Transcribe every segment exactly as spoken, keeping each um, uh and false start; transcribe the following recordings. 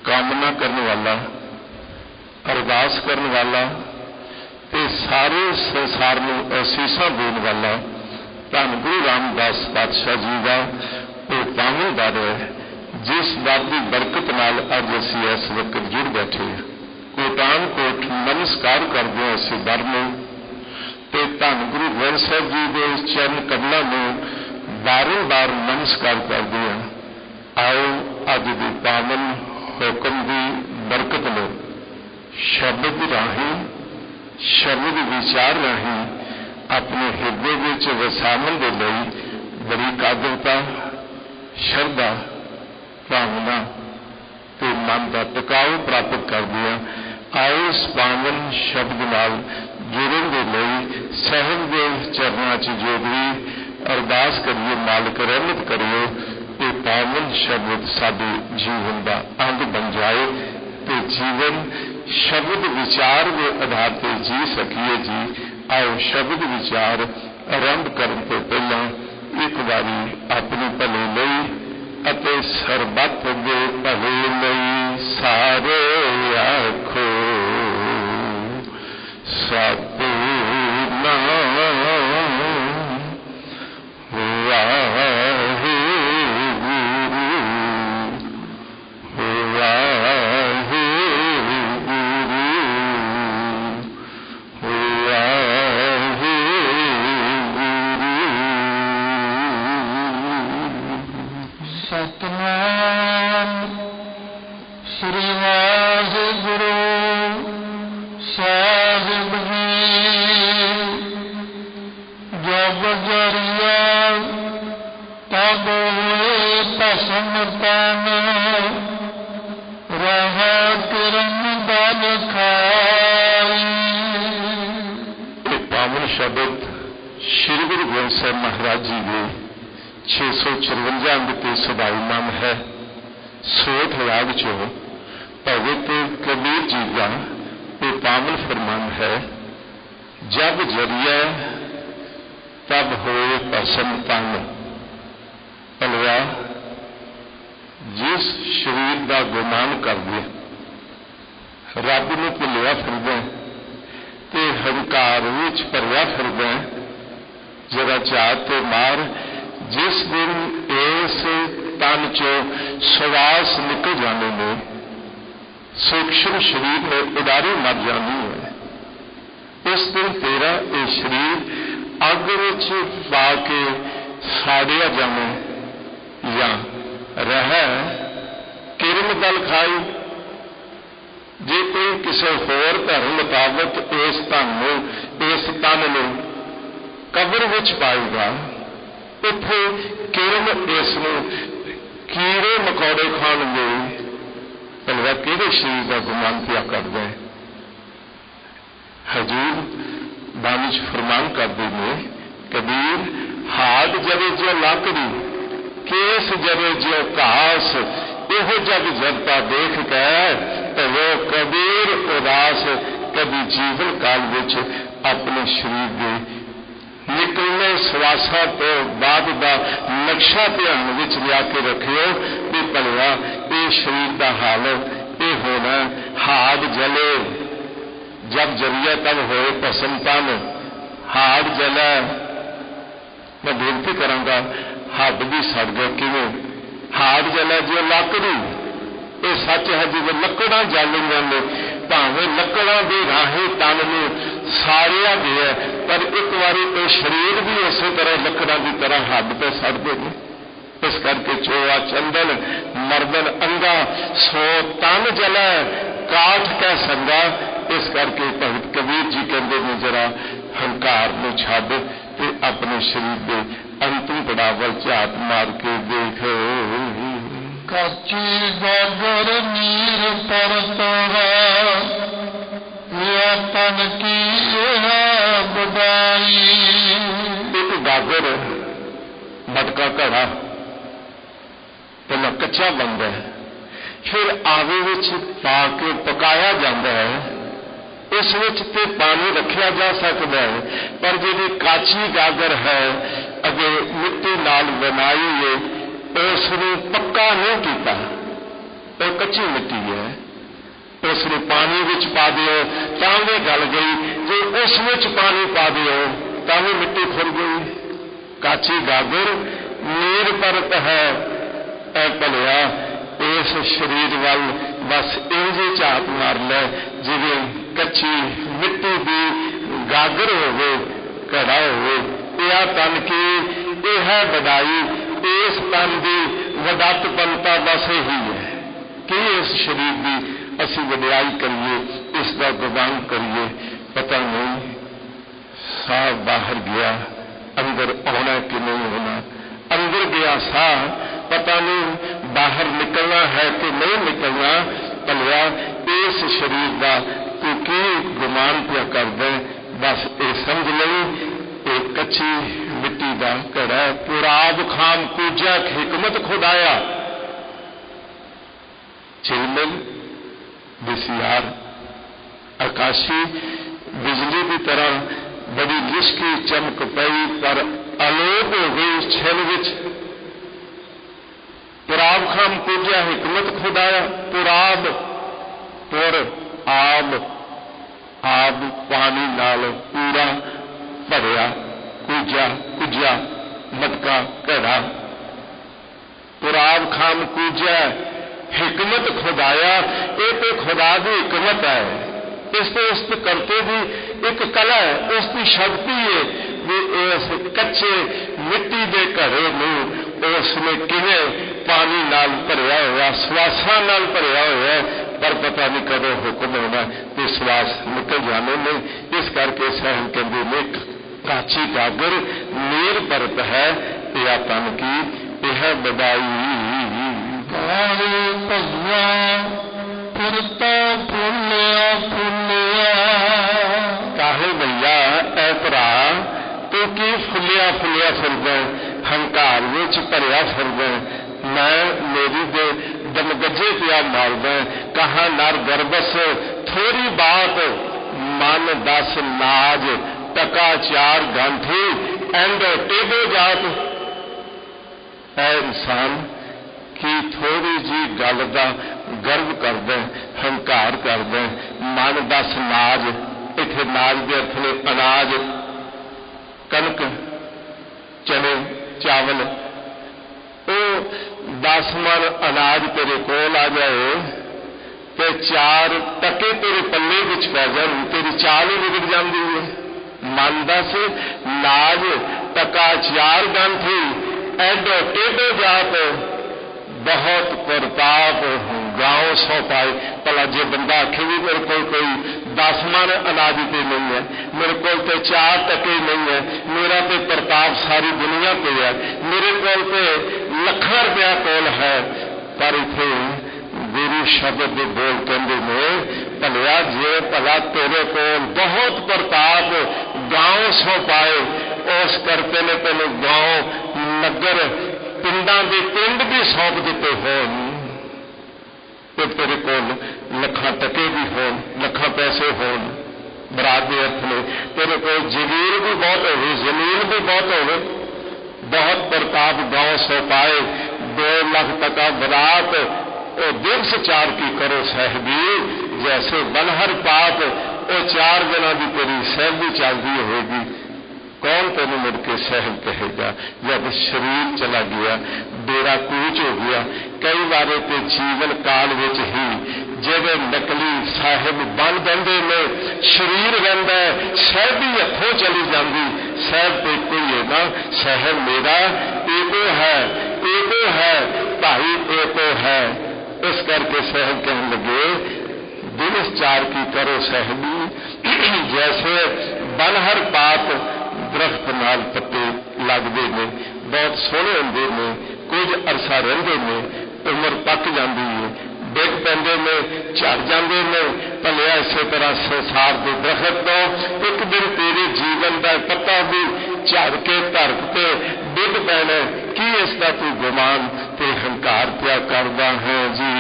कामना करने वाला, अरदास करने वाला ते सारे संसार में असीसा देने वाला धन गुरु रामदास पातशाह जी का वो पावन दर है, जिस दर की बरकत नाल अज असीं इस वक्त जुड़ बैठे हैं। कोटान कोट नमस्कार करते हैं इस दर में, ते धन गुरु ग्रंथ साहिब जी के चरण कमलों में बारंबार नमस्कार करते हैं। आओ अज के पावन हुक्म की बरकत लो, शब्द राही शब्द विचार राही अपने हिरदे विच वसावन के लिए बड़ी कादरता, श्रद्धा, भावना ते मन का टिकाऊ प्राप्त करते हैं। आओ इस पावन शब्द नाल जुड़न के लिए साहिब के चरणों च जोड़िए, अरदास करिए, मालिक रहमत करिए, ये पावन शब्द साडे जीवन का अंग बन जाए तो जीवन शब्द विचार के आधार पर जी सकिए जी। आओ शब्द विचार आरंभ करने तो पहला एक बारी अपने भले लई अते सरबत दे भले लई सारे आखो सतनाम वाहे श्री गुरु ग्रंथ साहिब महाराज जी के छे सौ चरवंजा अंग के सुभाईमान है। सोठ राग चो भगत कबीर जी का ये पावन फरमान है, जब जरिया तब होए भस्म तन। भलवा जिस शरीर का गुमान कर दे, रब नूं भुलिया फिरदा ते हंकार विच भरिया फिरदा, जरा चाहत तो मार, जिस दिन इस तन चो श्वास निकल जाने में सूक्ष्म शरीर में उडारी मर जानी है, उस दिन तेरा ये शरीर अग विच पा के साड़िया जावे या रह किरम दल खाई। जे कोई किसी होर धर्म मुताबिक इस धन में इस तन में कबर विच पाएगा, उत्थे किरम इसनूं कीड़े मकौड़े खाणगे। भलवा किहड़े शरीर का गुमान पिया करदा है। हजूर बाणी च फरमान करदे ने, कबीर हाथ जरे जो लाकड़ी, केस जरे जो घास, यह जग जरता देख के तो वो कबीर उदास कभी जीवन काल विच अपने शरीर के निकलने श्वासा तो बाद का नक्शा ध्यान विच लिया के रखियो कि भलिया ये शरीर का हाल ये होना। हाथ जले जब जलिया तब होए भस्म तन। हाथ जला, मैं बेनती करांगा, हद भी सड़ गए किवें। हाथ जला जो लकड़ी, ये सच है जो लकड़ा जलिया ने, भावें लकड़ा के राही तन में सारिया गया, पर एक बारी तो शरीर भी इस तरह लकड़ा की तरह हद पे सड़ते हैं। इस करके चोआ चंदन मर्दन अंगा सो तन जला काठ कै संगा। इस करके भगत कबीर जी कहते हैं जरा हंकार में छड्ड ते अपने शरीर के अंतिम पड़ाव झात मार के देख। कच्ची गागर नीर परत है, यह तन की है बुदाई। एक गागर मटका घड़ा पहला कच्चा बनता है, फिर आवे विच पा के पकाया जाता है। इस विच ते पानी रखा जा सकता है, पर जी काची गागर है अगे मिट्टी नाल बनाई है, उसने पक्का नहीं किया। वो कच्ची मिट्टी है, उसने पानी विच पा दिओ तां भी गल गई, जे उस विच पानी पा दिओ तां भी मिट्टी खुर गई। काची गागर नीर परत है, ऐ भलिया इस शरीर वाल बस इंजे झात मार लै जिवें कच्ची मिट्टी की गागर होवे, घड़ा होवे। यह तन की यह है वडाई, इस तन की वडत बनता बस यही है कि इस शरीर की असी वडियाई करिए, इसका गुमान करिए। पता नहीं साह बाहर गया, अंदर आना कि नहीं होना, अंदर गया साह पता नहीं बाहर निकलना है कि नहीं निकलना। भलिया इस शरीर का तू की गुमान पिया कर दे, बस ये समझ ली एक कच्ची मिट्टी का घड़ा। पुराब खाम पूजा हिकमत खुदाया, चिलमिल बिसियार आकाशी बिजली की तरह बड़ी लिशकी चमक पई, पर अलोप हो गई छिल विच। पुराब खाम पूजा हिकमत खुदाया। पुराब पुर आब, आब पानी नाल पूरा भरिया, कुजा कुजा मटका घड़ा। पुराब खाम कुजा हिकमत खुदाया, ये तो खुदा की हिकमत है। इस तो उस करते भी एक कला है, उसकी शक्ति है भी इस कच्चे मिट्टी के घड़े में उसने किवें पानी नाल भरिया हुआ, स्वासा नाल भरिया हुआ, पर पता नहीं कदों हुक्म होना तो श्वास निकल जाने में। इस करके सहन कहते में काची गागर नीर परत है, या तन की यह बदाई। काहे भैया ऐ भरा तू की फुलिया फुलिया फिरदा, हंकार विच भरिया फिरदा, मैं मेरी दे दमगजे पिया मारदा। कहा नर गर्भस थोड़ी बात, मन दस नाज, टका चार गांठी, एंडो टेबो जात। ऐ इंसान की थोड़ी जी गल का गर्व करदा, हंकार करदा, मन दस नाज। इत्थे नाज के अर्थ ने अनाज, कनक, चने, चावल। वो दस मन अनाज तेरे कोल आ जाए तो चार टके तेरे पल्ले विच पै जान, तेरी चाल ही बिगड़ जाती है। मन दस नाज, टका चार गांठी, एडो टेढ़ो जात, बहुत प्रताप गांव सौ पाए। भला जे बंदा आखे भी मेरे को कोई दस मन अनाज पे नहीं है, मेरे को तो चार टके नहीं है, मेरा तो प्रताप सारी दुनिया पे है, मेरे को तो लखा रुपया कोल है। पर इथे गुरु शब्द बोल कहते हैं भलिया जे भला तेरे को बहुत प्रताप गांव सौ पाए, उस करके ने तेन गांव नगर पिंडा के पिंड भी सौंप दिते हो, तो तेरे को लखा टके भी हो, लखा पैसे हो, बरात के अर्थ में तेरे को जगीर भी बहुत हो, जमीन भी बहुत हो, बहुत प्रताप गांव सौ पाए। दो लाख टका बरात और दिवस चार की करो साहबी, जैसे बलहर पाप वो चार जना की तेरी सहबी चलती होगी। कौन तेन मुड़ के सहब कहेगा जब शरीर चला गया, बेड़ा कूच हो गया। कई बार तो जीवन काल विच ही जेडे नकली साहिब बन जाते ने, शरीर रहिंदा है, सहबी हथों चली जाती। सहब तो कोई है ना, सहब मेरा एको है, एको है भाई, एको है। इस करके सहब कहने लगे दिवस चार की करो सहबी, जैसे बलहर पात दरख्त नाल पत्ते लगते हैं, बहुत सोहने होंगे ने, कुछ अरसा रहिंदे ने, उम्र पक जाती है, डिग पैंदे ने, झड़ जाते हैं। भलिया इसे तरह संसार के दरख्त तो एक दिन तेरे जीवन का पत्ता भी झड़ के धरत पे डिग पैना, की इसका तू गुमान ते हंकार पिया करदा है जी।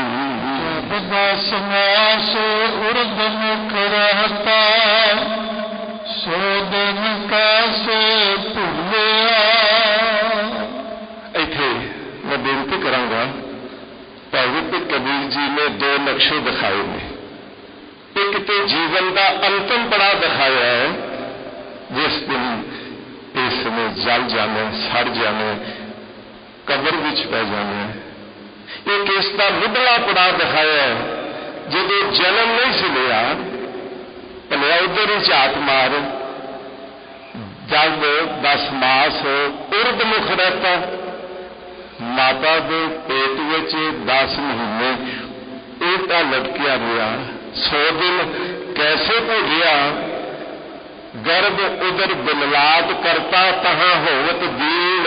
से उर्द मुख रहता, सो दिन कैसे भूलिया। इत्थे मैं बेनती करांगा पवित्र कबीर ने दो नक्शे दिखाए ने। एक तो जीवन का अंतिम पड़ाव दिखाया है, जिस दिन इसने जल जाने, सड़ जाने, कबर विच पै जाने। एक इसका मुढ़ला पड़ाव दिखाया है, जो जन्म नहीं सी लिया, भलिया उधर ही झात मार, जब दस मास उर्दमुख रहता, माता के पेट विच दस महीने उल्टा लटकिया रहा, सौ दिन कैसे भूलिया, गर्भ उधर बिललाट करता तहां होवत दीन,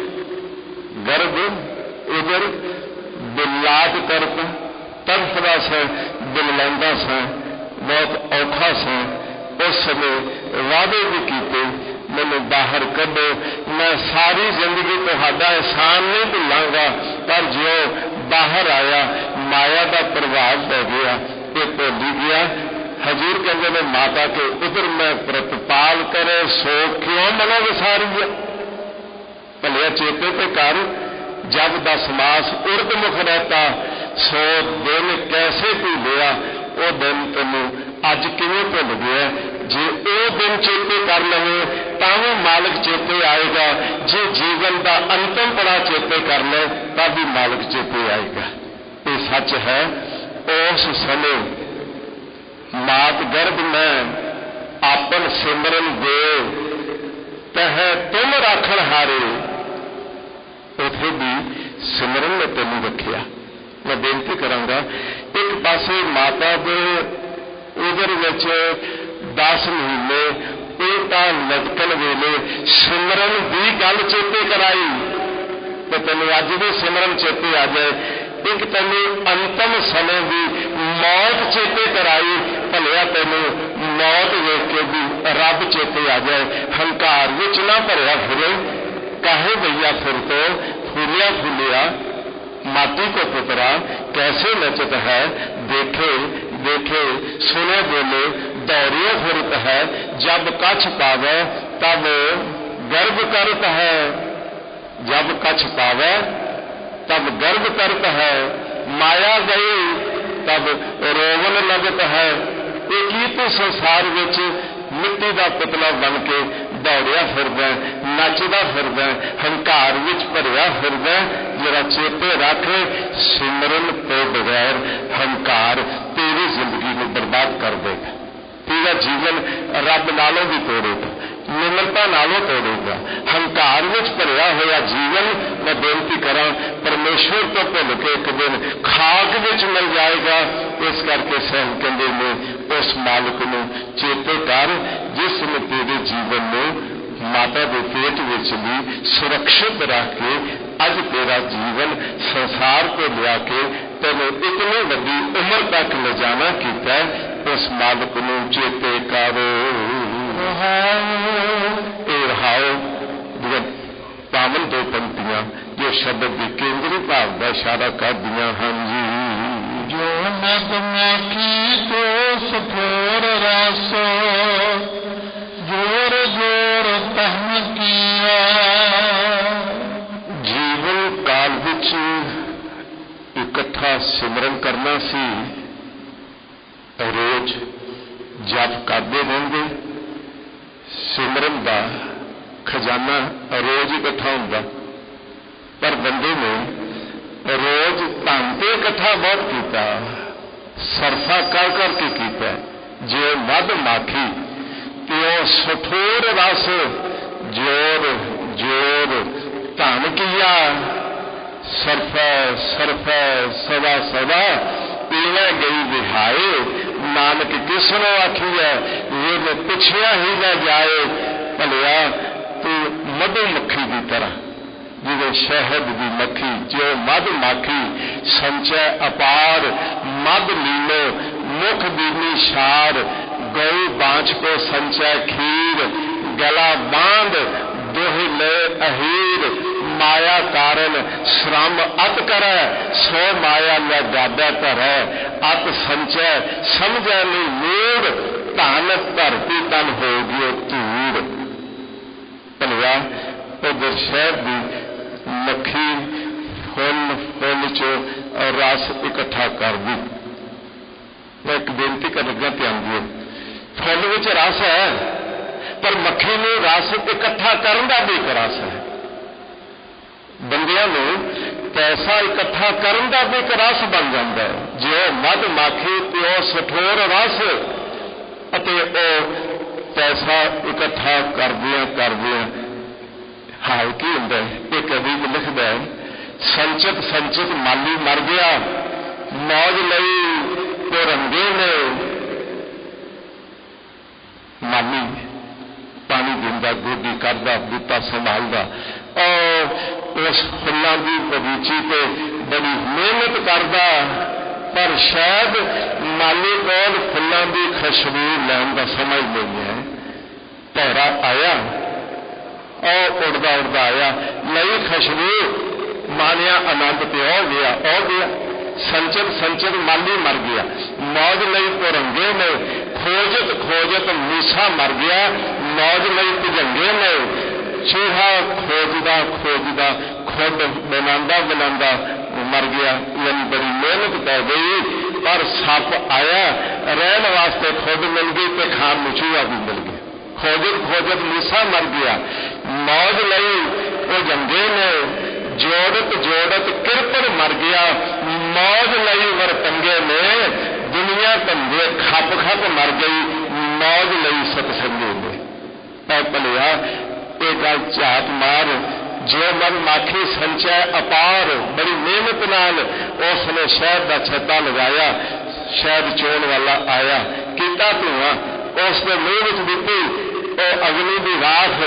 गर्भ उधर बिललाट करता तड़फदा सा, बिललांदा सा, बहुत औखा सा। उस समय वादे भी किए, मैनू बाहर कढो, मैं सारी जिंदगी तुहाडा एहसान नहीं भुलांगा, पर जो बाहर आया माया का प्रभाव पै गया, ये भुल गया। हजूर कहते ने माता के उधर मैं प्रतिपाल करे, सो क्यों मनो विसारिया, भलिया चेते पे कर, जब दस मास उर्दमुख रहता, सौ दिन कैसे भूलिया, वो दिन तेनू अज किवें भुल गया। जे वो दिन चेते कर लवे तां भी मालिक चेते आएगा, जे जीवन का अंतिम पड़ा चेते कर ले तब भी मालिक चेते आएगा। ये सच है। उस समय मात गर्भ में आपन सिमरन दे तह तुम राखण हारे, उथे भी सिमरन ने तेनू रखिया। मैं बेनती करांगा, एक पासे माता दे उधर विच दस महीने उल्टा लटकन वेले सिमरन की गल चेते कराई, तो तेन अज भी सिमरन चेते आ जाए। एक तेन अंतिम समय की मौत चेते कराई, भलिया तेन मौत वेख के भी रब चेते आ जाए। हंकार विच ना भरिया फिरे, काहे भैया फिर तो फूलिया फूलिया माटी को पुतरा कैसे नचत है, देखे देखे सुने बोले दौड़ियो फिरत है, जब कछ पावे तब गर्व करत है, जब कछ पावे तब गर्व करत है, माया गई तब रोवन लगत है। एक ही तो संसार विच मिट्टी का पुतला बन के दौड़िया फिरदा, नचदा फिरदा, हंकार विच भरिया फिरदा। जरा चेते रख, सिमरन तो बगैर हंकार तेरी जिंदगी को बर्बाद कर देगा, तेरा जीवन रब नालों भी तोड़ेगा, निमरता नालों तोड़ेगा। हंकार विच भरिया होया जीवन, मैं बेनती करा, परमेश्वर तो भुल के एक दिन खाक विच मिल जाएगा। इस करके सहन कहते ने उस मालिक नूं चेते कर, जिसने तेरे जीवन में माता के पेट विच भी सुरक्षित रख के अज तेरा जीवन संसार को लिया के तेन इतनी बड़ी उम्र तक ले जाना किया। उस मालिक नूं चेते करो। रहाओ पावन दो पंक्तियां जो शब्द के केंद्री भाव का इशारा कर दिया हैं जी। जो मधुमक्खी को सफोर रस जोर जोर तहन किया। जीवन काल विच इकट्ठा सिमरन करना सी, रोज जप करते रहेंगे, सिमरन का खजाना रोज इकट्ठा होगा। पर बंदे ने रोज धन तो इकट्ठा बहुत किया, सरफा कर करके किया। जो मध माखी तो सठोर रस जोर जोर धन किया। सरफा सरफा सदा सदा पीना गई बिहाए। नानक किसनों आखी है ये मैं पुछया ही न जाए। भलिया तू मधुमक्खी की तरह, जिवे शहद की मक्खी, जो मध माखी संचय अपार, मध लीलो मुख दीनी शार। गौ बाँच को संचय खीर, गला बांध दोहे ले अहीर। माया कारण श्रम अत करे, सो माया ले गादा धरै। अत संचय समझै नहीं मूड़, धन धरती तन हो गयो धूड़। भलिया उधर शहर की मक्खी फुल फुल चो और रस इकट्ठा कर दी। मैं एक बेनती कर लगा, ध्यान दिओ, फुल विच रस है पर मक्खी नूं रस इकट्ठा करन दा भी एक रस है। बंदियां नूं पैसा इकट्ठा करन दा भी एक रस बन जाता है। जो मध माखी प्यो सठोर रस अते ओ पैसा इकट्ठा करदियां करदियां हाल की हुंदा है। ये कवि लिखदा है, संचित संचित माली मर गया, मौज लई तो रंगे ने। माली पानी दिंदा, गोदी करदा, बूटा संभालदा और उस फुल्लां दी बगीची ते बड़ी मेहनत करदा, पर शायद माली कोल फुल्लां दी खुशबू लैण दा समय नहीं है। भैरा आया और उड़दा उड़दा आया, लई खुशबू, मानिया आनंद तो आ गया आ गया। संचित संचित माली मर गया, मौज लई पुरंगे ने। खोजत खोजत मूसा मर गया, मौज लई भुजंगे ने। चूहा खोजदा खोजदा खुद बनांदा बनांदा मर गया, यानी बड़ी मेहनत पै गई, पर सप आया रहन वास्ते खुद मिल गई तो खान नूं चूहा भी मिल गया। खोजत खोजत मूसा मर गया, मौज लई भुजंगे ने। जोड़त जोड़त किरपड़ मर गया, मौज लई वरतंगे ने। दुनिया धंधे खप खप मर गई, मौज लई सतसंगे ने। ऐ भलिया ये गल झात मार, जो मन माखी संचय अपार, बड़ी मेहनत नाल उसने शहद का छत्ता लगाया, शहद चोण वाला आया, कीता धुआं, उसने मूँह विच दित्ती, और अग्नि की राख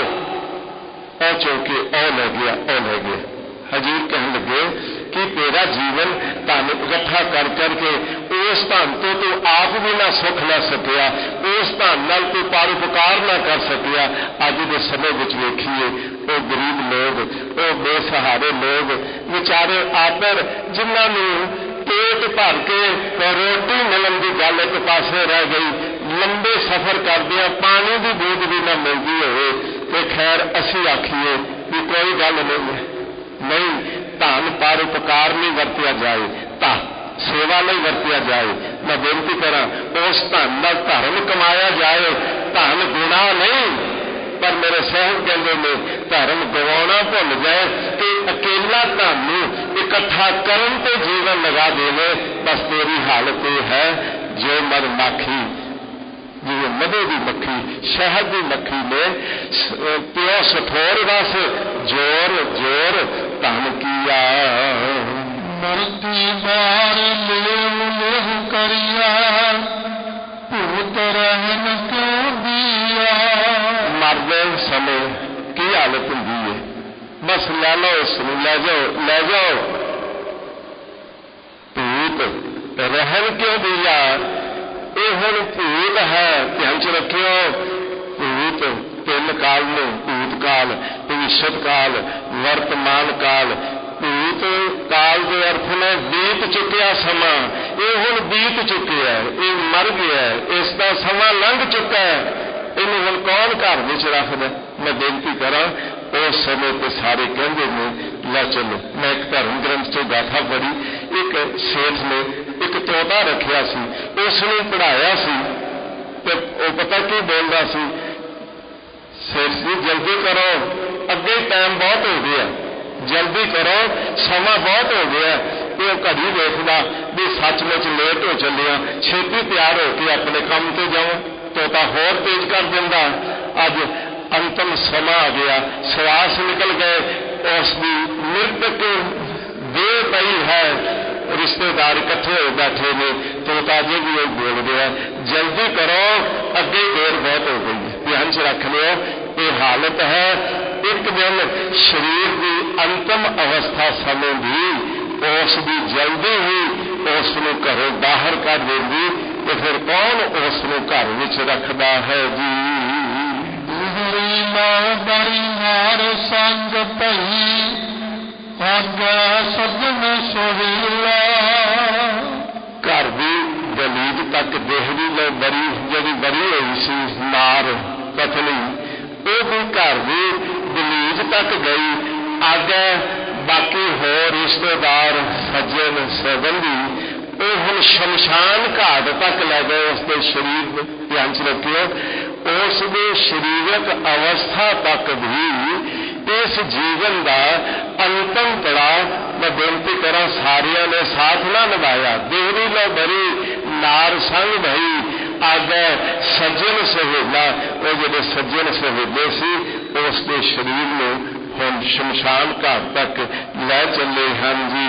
और चौके और ले गया और ले गया। हजूर कहने लगे कि तेरा जीवन धन इकट्ठा कर करके उस धन तो तू आप भी ना सुख ले सकिया, उस धन नाल तू परोपकार ना कर सकिया। अज के समय विच वेखीए वो गरीब लोग, वो बेसहारे लोग बेचारे आपर जिन्होंने पेट भर के रोटी मिलन की गल एक पासे रह गई, लंबे सफर करदियां पानी की बूंद भी ना मिलती हो, तो खैर असी आखिए कि कोई गल नहीं है, नहीं धन परोपकार नहीं वरतिया जाए, धन सेवा नहीं वरतिया जाए। मैं बेनती करा उस धन का धर्म कमाया जाए, धन गुणा नहीं। पर मेरे सहब कहते ने धर्म गवाना भुल जाए कि अकेला धन इकट्ठा करन ते जीवन लगा देवे, बस तेरी हालत यह है जो मधुमक्खी जिवे मधु की मक्खी शहद की मक्खी ने प्यो सठोर रस जोर जोर धन किया। मरती बार लेव लेव करिया, भूत रहन क्यों दिया। मरदे समय की हालत होंगी है, बस लै लो इसनूं, लै जाओ लै जाओ। भूत रहन क्यों दिया, ये हुण भूत है, ध्यान च रखियो। भूत तीन काल ने, भूत काल, भविष्यत काल, वर्तमान काल। भूत काल के अर्थ ने बीत चुकिया समा, ये हुण बीत चुकिया है, ये मर गया है, इसका समा लंघ चुका है, इन्हें हुण कौन घर विच रखदा। मैं बेनती करा उस समय तो सारे कहते ने लै चलो। मैं एक धर्म ग्रंथ चो गाथा पढ़ी, एक सेठ ने एक तोता रखिया सी, उसने पढ़ाया सी, तो वो पता की बोलता सी, सेठ जी जल्दी करो अगे टाइम बहुत हो गया, जल्दी करो समा बहुत हो गया। वो घड़ी देखदा भी सचमुच लेट हो चलिया, छेती तैयार होकर अपने काम से जाओ। तोता होर तेज कर दिंदा, अज अंतिम समा आ गया, श्वास निकल गए, उसकी मृतक देह पई है, रिश्तेदार इकट्ठे हो बैठे ने, तोता अजे भी वो बोल रहा जल्दी करो अगे देर बहुत हो गई है। ध्यान च रख लियो, ये हालत है एक दिन शरीर की अंतिम अवस्था समय भी उसकी जल्दी ही उसनों घरों बाहर कर देंगी, तो फिर कौन उसनों घर विच रखदा है जी। बड़ी हार संग पई आज्ञा सदन सोहेला। घर की दलीज तक देहरी लो बरी जी बरी हुई सी मार पतली, वो भी घर की दलीज तक गई, आगे बाकी होर रिश्ते रिश्तेदार सज्जन संबंधी वो हम शमशान घाट तक लै गए उसके शरीर में। ध्यान च रखियो उसके शरीरक अवस्था तक भी इस जीवन का अंतिम पड़ाव मैं बेनती करा सारिया ने साथ ना निभाया। देहरी लो बरी नार संग भई आगे सज्जन सहेला वो जो सज्जन सहेले से उसके शरीर में हम शमशान घाट तक लै चले हैं जी।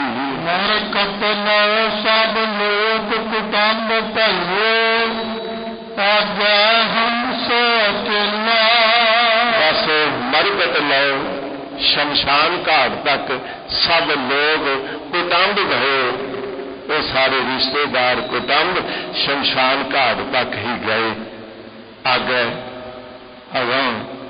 नरकत लो सब लोग कुटुंब भयो आगे हंस अकेला। बस मरकत लो शमशान घाट तक सब लोग कुटुंब भयो वो सारे रिश्तेदार कुटुंब शमशान घाट तक ही गए। आगे अगों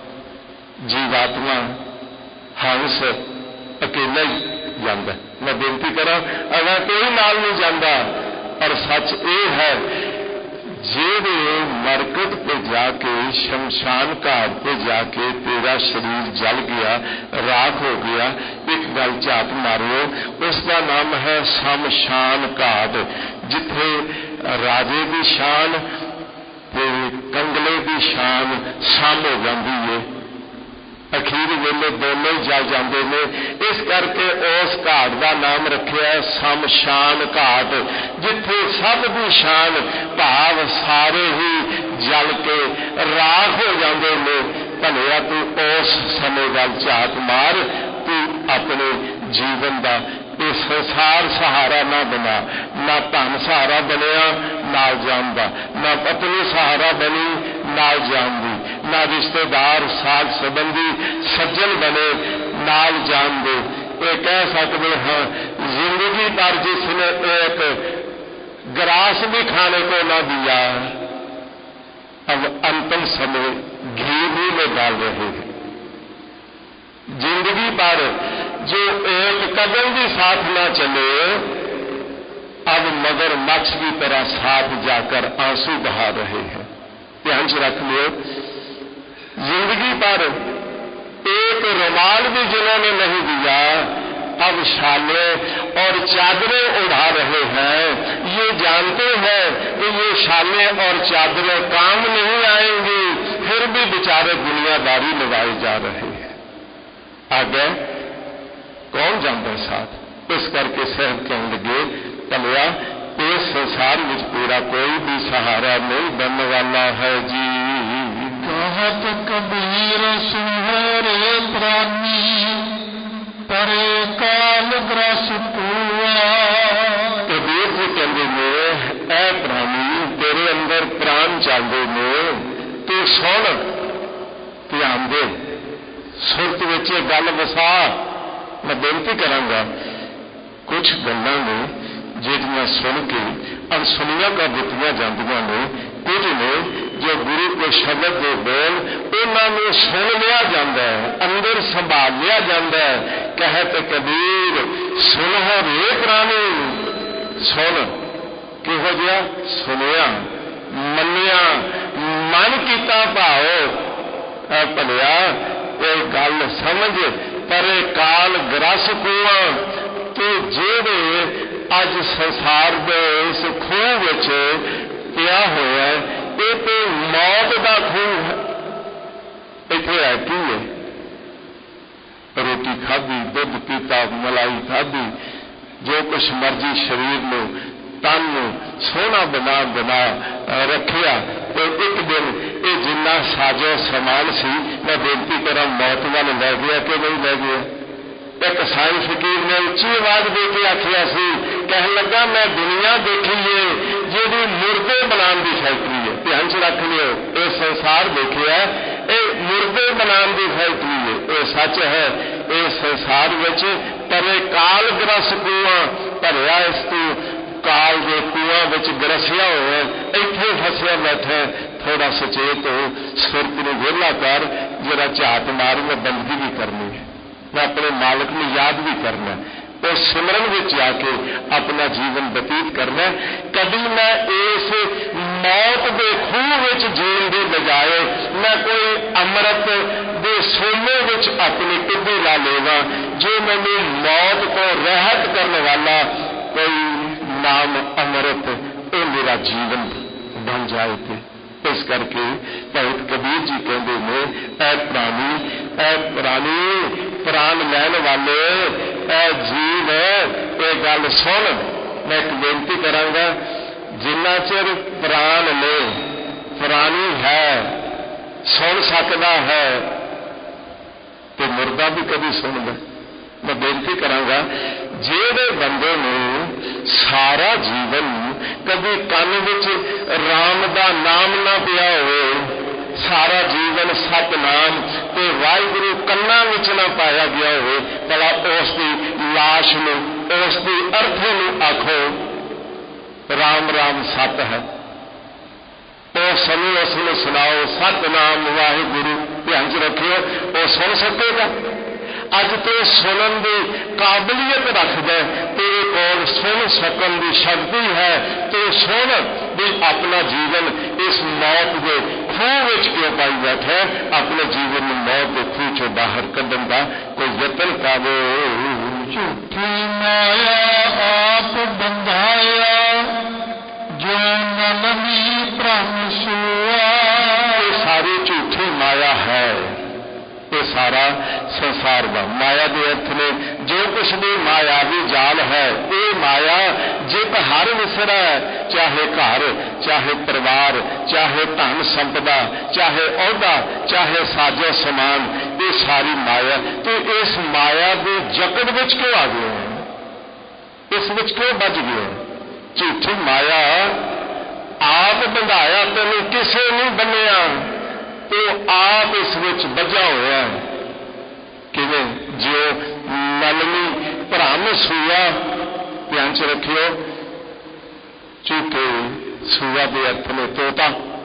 जीवात्मा हंस अकेला ही जाता। मैं बेनती करा अगर कोई नाल नहीं जाता। और सच ये है जेड़े मरकत पे जाके शमशान घाट पे जाके तेरा शरीर जल गया राख हो गया एक गल झात मारो उसका नाम है शमशान घाट। जिथे राजे की शान ते कंगले की शान सम हो जाती है अखीर वेले दोनों ही जल जाते हैं। इस करके उस घाट का नाम रखा शमशान घाट जिथे सब की शान भाव सारे ही जल के राख हो जाते हैं। भलिया तू उस समय गल झात मार तू अपने जीवन का ये संसार सहारा ना बना ना धन सहारा बनया नाल जान दा ना पत्नी सहारा बनी नाल जान दी ना रिश्तेदार साथ संबंधी सज्जन बने नाल जान दे। ये कह सकते हाँ जिंदगी पर जिसने एक ग्रास भी खाने को ना दिया अब अंतिम समय घी भी में डाल रहे हैं। जिंदगी पर जो एक कदम भी साथ ना चले अब मगरमच्छ की तरह साथ जाकर आंसू बहा रहे हैं। ध्यान से रख लियो जिंदगी पर एक रुमाल भी जिन्होंने नहीं दिया अब शाले और चादरें उड़ा रहे हैं। ये जानते हैं कि ये शाले और चादरें काम नहीं आएंगी फिर भी बेचारे दुनियादारी लगाए जा रहे हैं। आगे कौन जानता साथ। इस करके सहब कहने लगे भलिया इस संसार में तेरा कोई भी सहारा नहीं बनने वाला है जी। कहत कबीर सुहरे प्राणी परे काल ग्रस पुआ। कबीर जी कहते ने ऐ प्राणी तेरे अंदर प्राण चलते ने तू सुन ध्यान दे सुरत विच गल वसा। मैं बेनती करांगा कुछ गल्लां ने ਜਿਹੜੀਆਂ सुन के अनसुनिया कर दित्तियां जांदियां ने कुछ ने जो गुरु के शब्द के बोल उन्होंने सुन लिया जाता है अंदर संभाल लिया जाता है। कहत कबीर सुन हो रे प्राणी सुन किहो जिहा सुनिया मन्निया मन कीता भाओ भलिया ये गल समझ पर काल ग्रस कुआ तो जेड़े अज संसार के इस खूह विच पिया होया ये तो मौत का खूह है। इत्थे है की है रोटी खाधी दुध पीता मलाई खाधी जो कुछ मर्जी शरीर में तन सोहना बना बना रखिया तो एक दिन ये जिन्ना साजो समान सी मैं बेनती करा मौत वाल लै गया कि नहीं लै गया। एक साई फकीर ने उच्ची आवाज दे के आखिया सी कह लगा मैं दुनिया देखी है जी मुर्दे बनाने की फैक्ट्री है। ध्यान से रख लियो ये संसार देखिया ये मुर्दे बनाने की फैक्ट्री है। ये सच है इस संसार विच परे काल ग्रस कुआ भरिया इस तू काल के कुआं विच ग्रसिया हुआ इत्थे फसिया बैठा थोड़ा सचेत हो सुरत नूं वेला कर जरा झात मार मैं बंदगी भी करनी है मैं अपने मालिक में याद भी करना उस सिमरन में जाके अपना जीवन व्यतीत करना। कभी मैं इस मौत के खूह में जीण के बजाय मैं कोई अमृत के सोने में अपनी टिब्बी ला लेवा, जो मैंने मौत को रहत करने वाला कोई नाम अमृत ये मेरा जीवन बन जाए थे। इस करके भगत कबीर जी कहते हैं, ऐ प्राणी ऐ प्राणी प्राण लैन वाले ऐ जीव ये गल सुन। मैं एक बेनती करांगा, जिन्ना चिर प्राण ने प्राणी है सुन सकता है तो मुर्दा भी कभी सुनदा। मैं बेनती करांगा, जेड़े बंदे ने सारा जीवन कभी कान विच राम दा नाम ना पिया हो, सारा जीवन सतनाम ते वाहिगुरू कन्ना विच ना पाया गया हो, भला उसकी लाश नूं उसकी अर्थी नूं आखो राम राम सत है, तो समय उसने सुनाओ सतनाम वाहिगुरू ध्यान च रखियो, वो सुन सकेगा। अज तो सुनन की काबलियत रखदा, तेरे कोल सुन सकन की शक्ति है, तो सुन भी अपना जीवन इस मौत के खूह विच क्यों पाई बैठा, अपने जीवन में मौत के खूह चो बाहर कढ़न का कोई यतन करे। झूठी माया आप बंधाया जो नलनी भ्रम सोआ। ये सारी झूठी माया है, ये सारा संसार का माया के अर्थ ने जो कुछ भी मायावी जाल है, ये माया जित हर विसरा है, चाहे घर चाहे परिवार चाहे धन संपदा चाहे औहदा चाहे साजो समान, ये सारी माया। तो इस माया के जकड़ विच क्यों आ गए हैं, इस विच क्यों बच गए? झूठी माया आप बंधाया, तेन किसे नहीं बनिया, तो आप इस विच बजा हुआ है। किवें जो नलनी भ्रम सूआ, ध्यान च रखियो, झूठे सूआ के अर्थ ने तोता,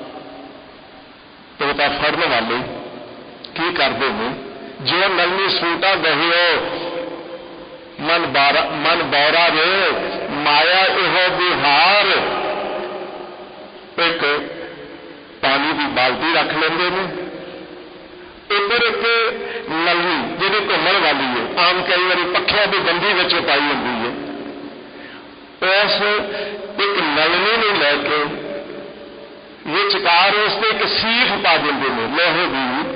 तोता फड़न वाले की करते हैं, जो नलनी सूटा दहियो मन बारा मन बौरा रे माया इहो बिहार। एक पानी की बाल्टी रख लेंगे ने, इधर एक नलनी जी घूमन वाली है, आम कई बार पखिया की गंदी बच्चों पाई होती है, उस एक नलनी ने लैके विचकार उसने एक सीख पा देंगे ने लोहे की।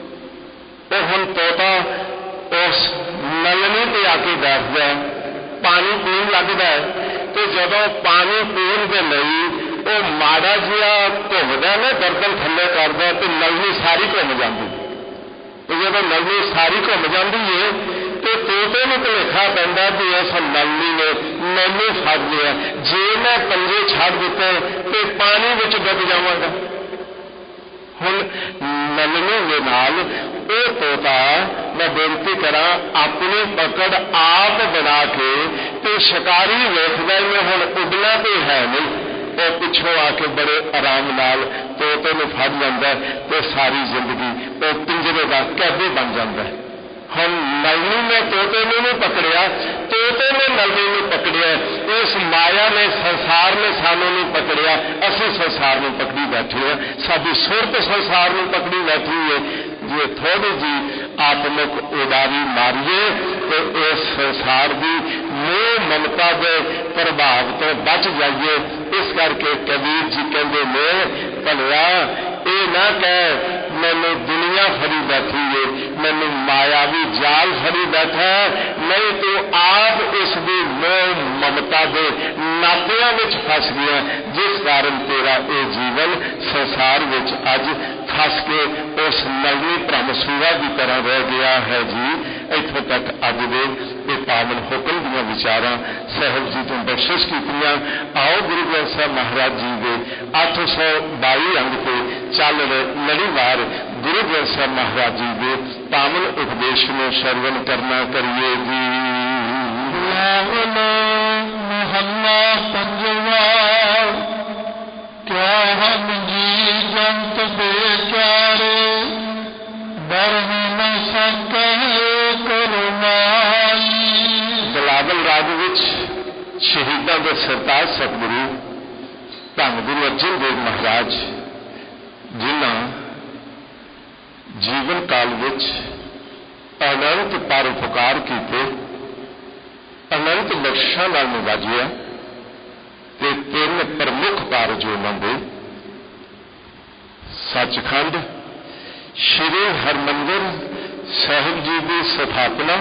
तो हम तोता उस नलनी पर आके बैठता है, पानी पीन लगता है, तो जदों पानी पीन के लिए वो माड़ा जिहा घूमदा ना, गर्दन थले करदा, तो नलनी सारी घूम जाती। तो जब नलनी सारी घूम जाती है तो तोते में भुलेखा पैंदा कि उस नलनी ने मैनू फड़ लिया, जे मैं पंजे छड़ दिते तो पानी विच डुब जावांगा। हुण नलनी दे नाल वो तोता, मैं बेनती करा, अपनी पकड़ आप बना के तो शिकारी वेखदा मैं हुण उडना तो है नहीं, वो पिछों आके बड़े आराम नाल तोते में फड़ जाता है, तो सारी जिंदगी वो पिंजरे का कैदी बन जाता है। हम नलनी ने तोते ने नहीं पकड़िया, तोते ने नलनी ने पकड़िया, इस माया ने संसार ने सानू नहीं पकड़िया, असी संसार में पकड़ी बैठे हैं, साडी सुरत संसार में पकड़ी बैठी है। जे थोड़ी जी आत्मिक उडारी मारिए तो इस संसार की मोह ममता के प्रभाव तो बच जाइए। इस करके कबीर जी कहते ने, भलिया ये ना कह मैंने दुनिया फरी बैठी है, मैंने मायावी जाल फरी बैठा है, नहीं तो आप इसकी मोह ममता के नातियां विच फस गया, जिस कारण तेरा ये जीवन संसार विच अज फस के उस नलनी भ्रम सूआ की तरह रह गया है। जी इत्थों तक अज दे ये पावन हुक्म दियां विचारां साहिब जी तो बख्शिश कीतियां। आओ गुरु ग्रंथ साहिब महाराज जी के अठ सौ बाई अंग से चल रहे लड़ीवार गुरु ग्रंथ साहिब महाराज जी के पावन उपदेश में श्रवण करना करिए। जी महला पंजवा, क्या हम जी जंत बेचारे बरन न सके करुणाई। बिलावल बाग विच शहीदां दे सरताज सतगुरु धन गुरु अर्जन देव महाराज जिन्हां जीवन काल विच अनंत परोपकार कीते, अनंत बख्शिशां नाल नवाजिया ते तीन प्रमुख कारज उन्हां दे सचखंड श्री हरमंदिर साहिब जी की स्थापना,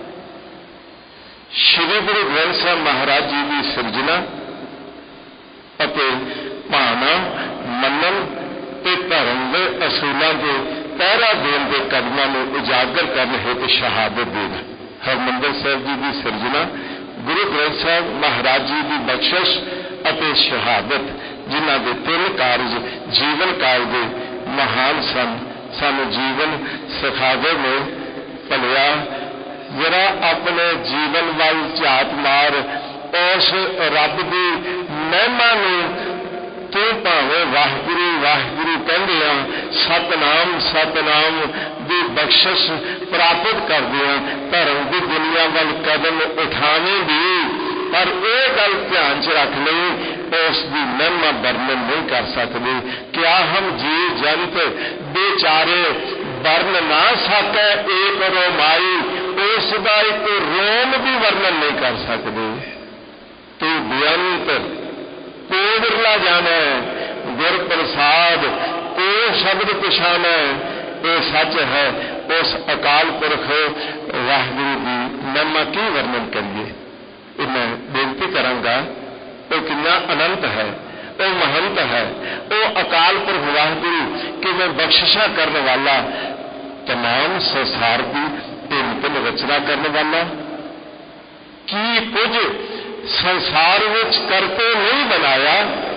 श्री गुरु ग्रंथ साहिब महाराज जी की सिरजना अते भावना मनन ते धर्म के असूलों के पहरा देने के कदमों को उजागर करने हेतु शहादत देना। हरमंदिर साहिब जी की सिरजना, गुरु ग्रंथ साहिब महाराज जी की बख्शिश अते शहादत, जिन्हां दे तीन कारज जीवन काल के महान सन, सानू जीवन सिखावे में भलिया जरा अपने जीवन वाल झात मार, उस रब की महिमा नूं तू भावे वाहिगुरू वाहिगुरू कहंदे आ सतनाम सतनाम की बख्शिश प्राप्त करदे आ, धर्म की दुनिया वाल कदम उठावेंगी, पर यह गल ध्यान च रख लई उसकी महिमा वर्णन नहीं कर सकते। क्या हम जी जंत बेचारे वर्ण ना सके एक रोमाई, उसका एक रोम भी वर्णन नहीं कर सकते। तू बेअंत तू बिरला जाना गुर प्रसाद तू शब्द पछाना, ये सच है। उस अकाल पुरख वाहिगुरू की महिमा की वर्णन करिए। मैं बेनती करांगा, वो कितना अनंत है, वो महंत है, वो अकाल पुरख वाहिगुरू कि मैं बख्शिशा करने वाला, तमाम संसार की भिन्न भिन्न रचना करने वाला, की कुछ संसार विच करके नहीं बनाया,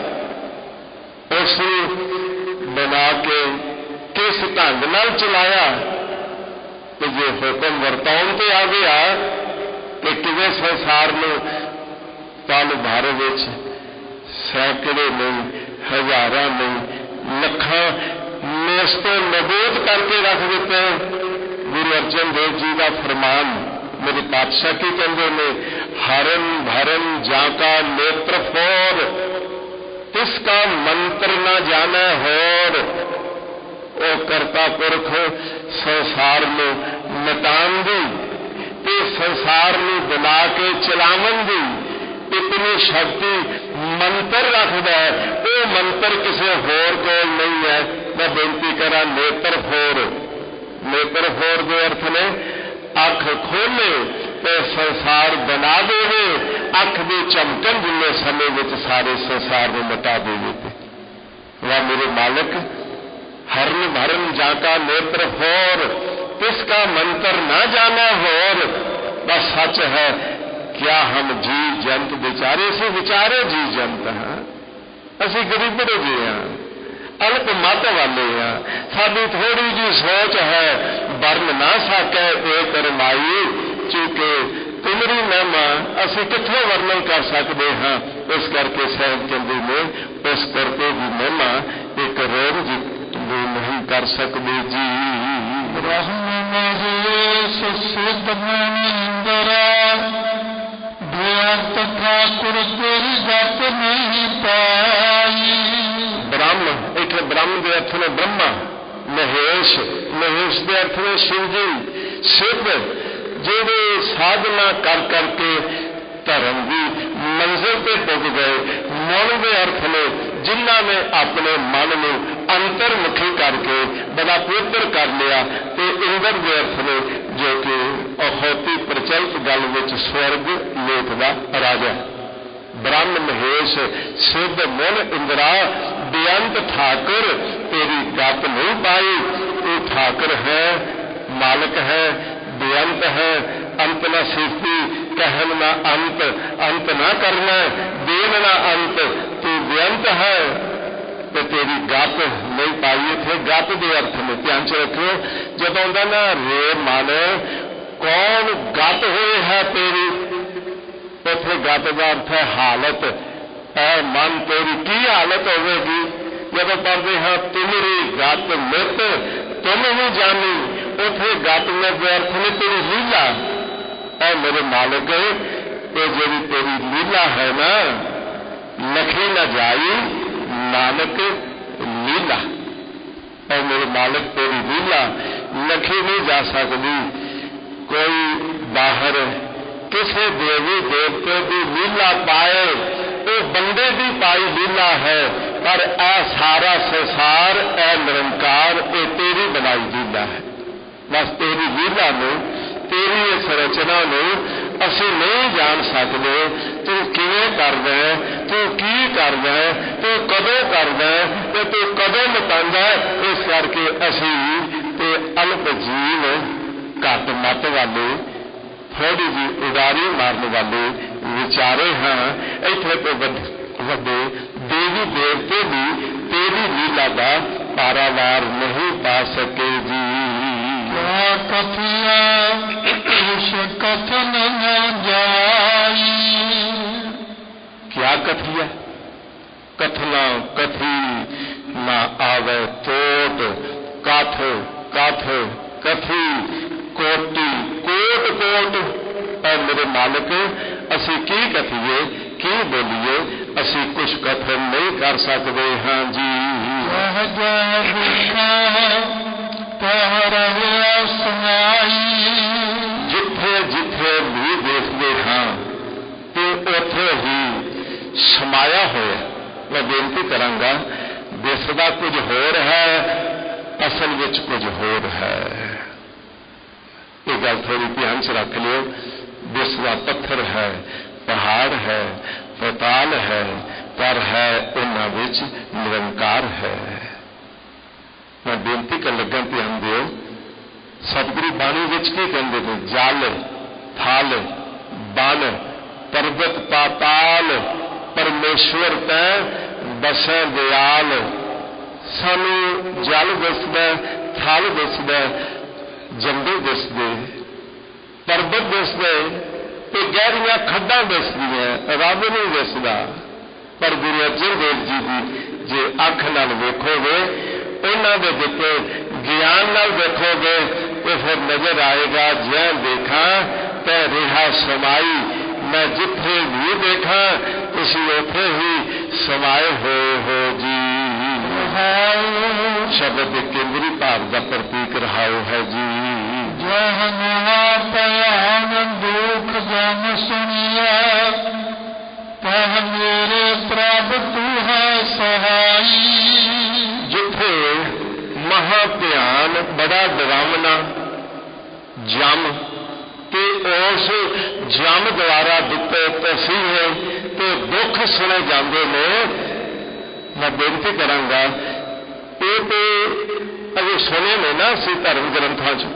उस बना के किस ढंग नाल चलाया, कि जो हुक्म वरताउण ते आ गया कि किवें संसार में पल भर विच सैकड़े नहीं हजारां नहीं लखां मेस तो नबूद करके रख दिते। गुरु अर्जन देव जी का फरमान मेरे पातशाह की कहते ने, हरन भरन जाका नेत्र फोर, तिसका मंत्र न जाने होर। ओ करता पुरख संसार में मिटान दी ते संसार में बना के चलावन दी इतनी शक्ति मंत्र रखता है, वो मंत्र किसी होर को नहीं है। मैं बेनती करा नेत्र फोर, नेत्र फोर के अर्थ ने अख खोले तो संसार बना देवे, अख की चमकन जिन्ने समय में सारे संसार में मिटा देवे। वह मेरे मालिक हरन भरन जाका नेत्र फोर, किसका मंत्र न जाना होर। बस सच है, क्या हम जी जंत बेचारे से बेचारे जी जंत हैं, असी गरीबड़े जी हैं, अल्प मत वाले हैं, साडी थोड़ी जी सोच है, वर्ण ना सके एक रमाई, चूंकि तुमरी महिमा असी कितों वर्णन कर सकते हैं। इस करके साहिब चंदी ने उस करके की महिमा एक रोम जी नहीं कर सकते जी। ब्रह्म महेश सिद्ध मनिंदरा, बेअंत ठाकुर तेरी गत नहीं पाई। ब्रह्म एक ब्रह्म के अर्थ में ब्रह्मा, महेश महेश के अर्थ में शिव जी, सिद्ध जेड़े साधना कर करके धर्म की मंजिल पे पुग गए, मन के अर्थ में जिन्हों ने अपने मन में अंतर्मुखी करके बड़ा पवित्र कर लिया, तो इंद्र के अर्थ में जो कि अखौती प्रचलित गल विच स्वर्ग लोक का राजा। ब्रह्म महेश सिद्ध मुन इंद्रा, बेअंत ठाकुर तेरी गत नहीं पाई। तू ठाकुर है, मालिक है, बेअंत है, अंत न सिद्धि, कहन ना अंत, अंत ना करना, देन ना अंत, तू बेअंत है तो तेरी गत नहीं पाई। थे गत के अर्थ में ध्यान च रखियो, जब आंदा ना रे मन कौन गत हुए है तेरी, उथे गत का अर्थ है हालत। ऐ मन तेरी की हालत होगी। जब पढ़ते हैं तुमरी गत मित तुम ही जानी, उथे गत में अर्थ ने तेरी लीला। ऐ मेरे मालिक ये जी तेरी लीला है ना, लखी न जाई नानक लीला। और मेरे मालिक तेरी लीला लखी नहीं जा सकती। कोई बाहर किसी देवी देवते की लीला पाए, वो बंदे की पाई लीला है, पर ए सारा संसार ए निरंकार ये तेरी बनाई लीला है। बस तेरी लीला में, तेरी इस रचना में असी नहीं जान सकते तू किवें करदा है, तू की करदा है, तू कदों करदा है ते तू कदों मिटांदा है। इस करके असी ते अल्प जीव घट मत वाले, थोड़ी जी उडारी मारने वाले विचारे हाँ। इत्थे तो वड्डे देवी देवते भी तेरी लीला का पारावार नहीं पा सके जी। क्या कथिया उस कथन न जाई। क्या कथिया, कथना कथी ना आवे तोट, कथ कथ कथी कोटि कोट कोट। और मेरे मालिक असी की कथिए की बोलिए, असी कुछ कथन नहीं कर सकते हाँ जी। जह जह दुखा तह रहे सुनाई। जिथे जिथे भी देखते हाँ तो उथे ही समाया होया। मैं बेनती करांगा, दिसदा कुछ होर है, असल विच कुछ होर है। ये गल थोड़ी ध्यान च रख लियो। दिसदा पत्थर है, पहाड़ है, पताल है, पर है उन्हां विच निरंकार है। मैं बेनती कर लगा, ध्यान दिओ। सतगुरु बाणी विच की कहंदे ने, जल थल बन पर्वत पाताल परमेश्वर तै बसै दयाल। सानू जल दिसदा, थल दिसदा, जंगल दिसदे, पर्वत दिसदे ते गहरियां खड्डां दिसदियां, रब नहीं दिसदा। पर गुरु अर्जन देव जी की जे अख नाल वेखोगे, उन्हां दे दिते ज्ञान नाल देखोगे तो फिर नजर आएगा, जै देखा तै रिहा समाई। मैं जिथे भी देखा तुसी उथे ही समाए होए हो जी। शब्द केंद्री भाव का प्रतीक रहाओ है जी। जह नहा पयान दुख जन सुनिया, तह मेरे प्रभ तू है सहाई। जिथे महाभयान बड़ा डरावना जम ते उस जम द्वारा दिते तसीहे तो दुख सुने जाते हैं। मैं बेनती करांगा, ये तो अजे सुने ने ना सी धर्म ग्रंथों च,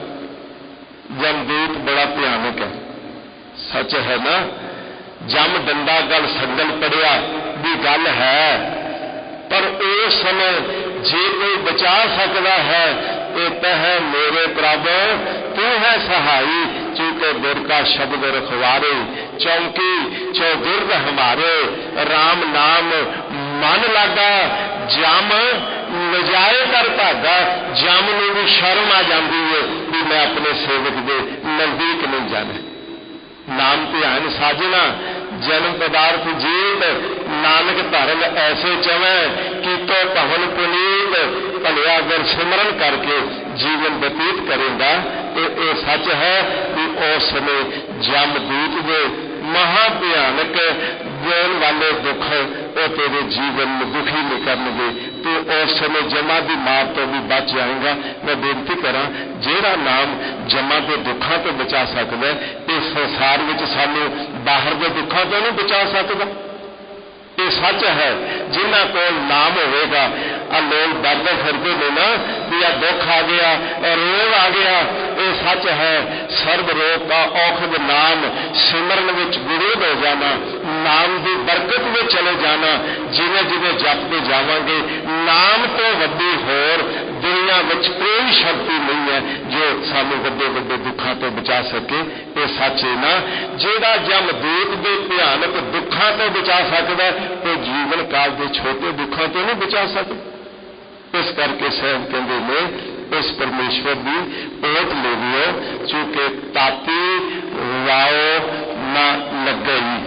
जमदूत बड़ा भयानक है, सच है ना। जम डंडा गल संगल पड़िया भी गल है, पर उस समय जे कोई बचा सकता है तो तह मेरे प्रभु तू है सहाई। चूंकि गुर का शब्द रखवारे, चौंकी चौगिर्द हमारे, राम नाम मन लागा। जम नजाए कर भागा, जम नूं भी शर्म आ जाती है कि मैं अपने सेवक के नजदीक नहीं जाना। नाम ध्यान साजना जन्म पदार्थ जीत, नानक धर्म ऐसे चवे कि तो भवन पुनीत। भलिया अगर सिमरन करके जीवन व्यतीत करेगा तो ये सच है कि उस समय जमदूत के महाभयानक देन वाले दुख वो तेरे जीवन में दुखी नहीं करनगे। तो उस समय जमा की मार तो भी बच जाएगा। मैं बेनती करा, जेड़ा नाम जमा के दुखों तो बचा सकता है, इस संसार में सानू बाहर के दुखों तो नहीं बचा सकता। ये सच है, जिन्हों को नाम होगा। आ लोग डरते फिरते ने ना कि आ दुख आ गया और रोग आ गया। ये सच है, सर्व रोग का औखद नाम सिमरन विच गुरूद हो जाना, नाम की बरकत में चले जाना। जिवें जिवें जपते जावांगे, नाम तो वड्डी होर दुनिया में कोई शक्ति नहीं है जो सानू वड्डे वड्डे दुखों तो बचा सके। ये सच है ना। जेड़ा जमदूत के भयानक दुखों तो बचा सकता है, तो जीवन काल के छोटे दुखों तो नहीं बचा सकता। इस करके सहब कहते ने इस परमेश्वर की ओट ले लियो, चूंकि ताती वाओ ना लगे।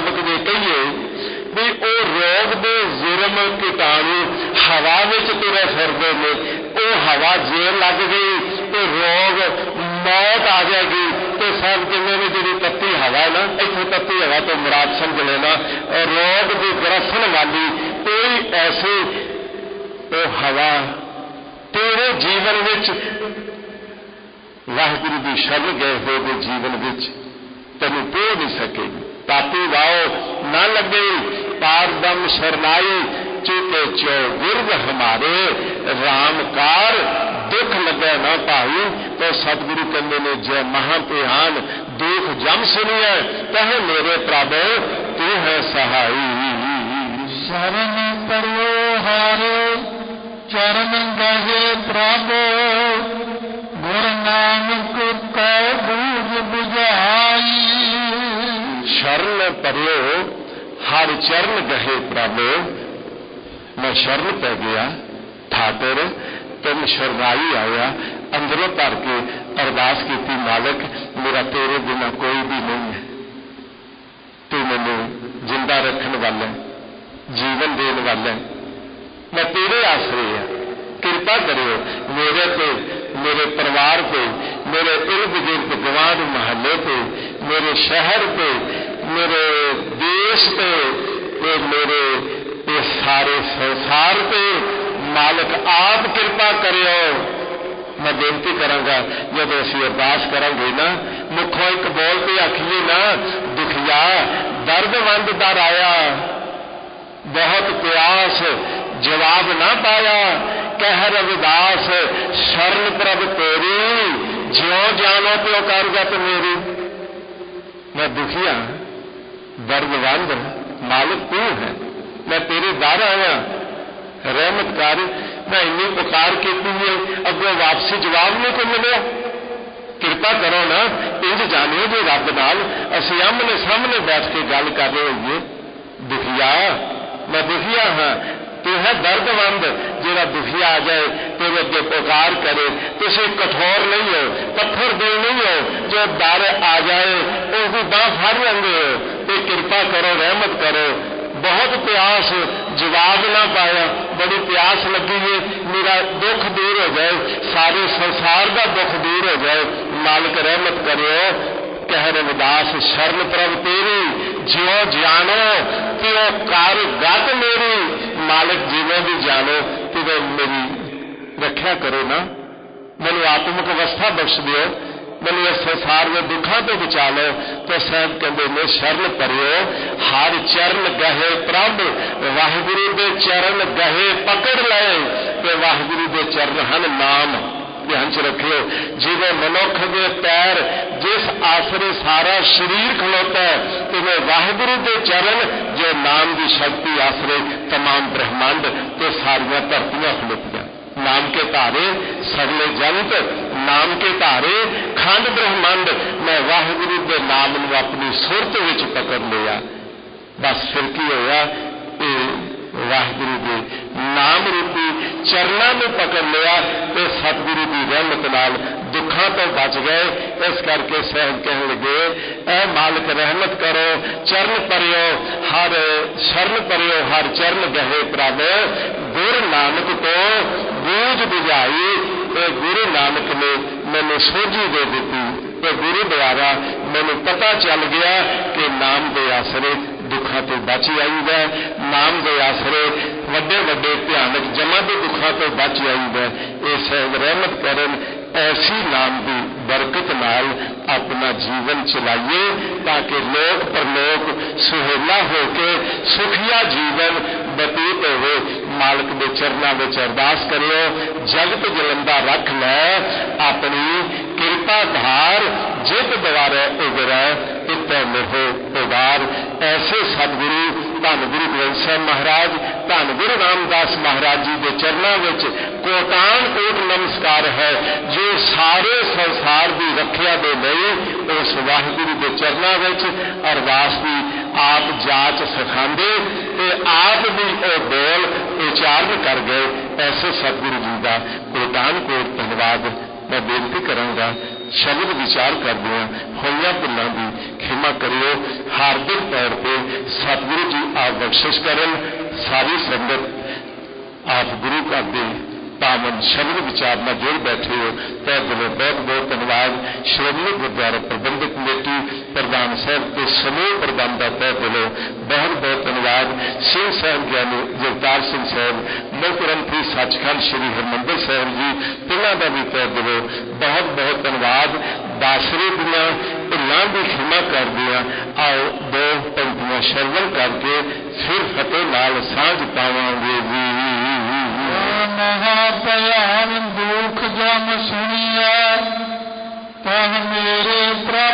मुताबिक जे कहिए भी वो रोग दे जुर्म कीटाणु हवा विच तुरे फिरदे ने, वो हवा जे लग गई तो रोग मौत आ जाएगी। तो सब कहते हैं जी तत्ती हवा है ना, इतने तत्ती हवा तो मुराद समझ लेना, रोग की ग्रसन वाली कोई ऐसी वो हवा तेरे जीवन विच वाहिगुरू की शरण गए हुए जीवन विच तेन पो नहीं सकेगी। तापी वाओ न लगे पारदम शरनाई चूके चो गिरद हमारे रामकार दुख लगे ना पाई। तो सतगुरु कहते ने जय महाप्रियान दुख जम सुनिए कहे मेरे प्रभु तू है सहाई। शरण परो हारे चरण गहे प्रभु गुर नानक को बूझ बुझाई। शरण परो हर चरण गहे प्रभु, मैं शरण पै गया ठाकुर तेन शरणाई आया। अंदरों भर के अरदास की मालिक मेरा तेरे बिना कोई भी नहीं है, तू मैनू जिंदा रखने वाला जीवन देने वाला, मैं तेरे आसरे है। कृपा करियो मेरे पे, मेरे परिवार पे, मेरे इर्द गिर्द गवांढ महल्ले पे, मेरे शहर पे, मेरे देश पे, पे मेरे पे सारे संसार पे मालिक आप कृपा करियो। मैं बेनती करांगा जब असीं अरदास करांगे ना मुखों एक बोल के आखिए ना दुखिया दर्दमंद दर आया बहुत प्यास जवाब ना पाया कह रविदास शरण प्रभ तेरी ज्यों जानो त्यों करगत मेरी। मैं दुखिया दर्दमंद मालिक तू है, मैं तेरे दर आया रहमत कर। मैं इन्नी पुकार की अगों वापसी जवाब नहीं को मिले, कृपा करो ना। इंज जानियो जो रब नाल असीं आमने सामने बैठ के गल कर रहे होइए। दुखिया मैं दुखिया हाँ, तू है दर्दमंद जेड़ा दुखिया आ जाए तेरे अगे पुकार करे। तुसीं कठोर नहीं हो, पत्थर दिल नहीं हो, जो दर आ जाए उसकी बांह फड़ लेंदे हो। तो कृपा करो रहमत करो। बहुत प्यास जवाब ना पाया, बड़ी प्यास लगी है, मेरा दुख दूर हो जाए, सारे संसार का दुख दूर हो जाए। मालिक रहमत करियो कह रविदास शरण प्रभ तेरी ज्यों जानो त्यों कर गत मेरी। मालिक जिवें भी जानो तिवें मेरी रख्या करो ना, मैनू आत्मिक अवस्था बख्श दियो, मैंने इस संसार में दुखों तो बचा लो। तो साहब कहते हैं शरण परियो हर चरण गहे प्रभ वाहिगुरु के चरण गहे पकड़ लए। तो वाहिगुरु के चरण हन नाम ध्यान च रखियो। जिवें मनुख के पैर जिस आसरे सारा शरीर खलोता है तिवें वाहिगुरु के चरण जो नाम की शक्ति आसरे तमाम ब्रह्मांड तो सारिया धरतियां खलोतियां। नाम के धारे सगले जगत, नाम के धारे खंड ब्रह्मांड। मैं वाहिगुरु के नाम नूं अपनी सुरत विच पकड़ लिया। बस फिर की होया, वाहिगुरु के नाम रूपी चरणों में पकड़ लिया तो सतगुरु की रहमत नाल दुखों तो बच गए। इस करके साहब कहने लगे ऐ मालिक रहमत करो चरण परियो हर शरण परियो हर चरण गहे प्रभ गुरु नानक को बूझ बुझाई। तो गुरु नानक ने मैंने सोझी दे दी, तो गुरु द्वारा मैंने पता चल गया कि नाम के आसरे दुखों तो बच आईदा, नाम के आसरे वड्डे वड्डे भयानक जमा के दुखों तो बच आईदा। ये साहब रहमत करन ऐसी नाम की बरकत नाल अपना जीवन चलाइए ताकि लोक परलोक सुहेला होके सुखिया जीवन बतीत हो। मालिक के चरणों में अरदास करियो जगत जलंदा रख लै अपनी कृपा धार जित द्वारा उगरै इतै मोहो उदार। ऐसे सतगुरु धन गुरु ग्रंथ साहिब महाराज धन गुरु रामदास महाराज जी के चरणों में कोटान कोट नमस्कार है जो सारे संसार की रखिया दे लई उस वाहिगुरु के चरणों में अरदास की आप जाच सिखाते ते आप भी वो बोल उच्चारण कर गए। ऐसे सतगुरु जी का कोटान कोट धन्यवाद मैं बेनती करांगा। शब्द विचार करदे होइयां भुल्लां दी खिमा करियो। हार्दिक तौर पर सतगुरु जी आप बख्शिश करन। सारी संगत आप गुरु घर दे पावन शब्द विचार में जुड़ बैठे हो, तय दिलों बहुत बहुत धन्यवाद। श्रोमणी गुरुद्वारा प्रबंधक कमेटी प्रधान साहब के समूह प्रबंध का तय दिलों बहुत बहुत धन्यवाद। सिंह साहब ज्ञानी जगतार सिंह साहब, मुख ग्रंथी सचखंड श्री हरमंदिर साहब जी, तिन्हों का भी तय दिलों बहुत बहुत धन्यवाद। दासरे दियां भुलां की खिमा कर दिया। आओ दो पंक्तियां श्रवण करके फिर फतेह नाल सांझ पावांगे जी। महाभयान दुख जम सुनिया तह मेरे प्रा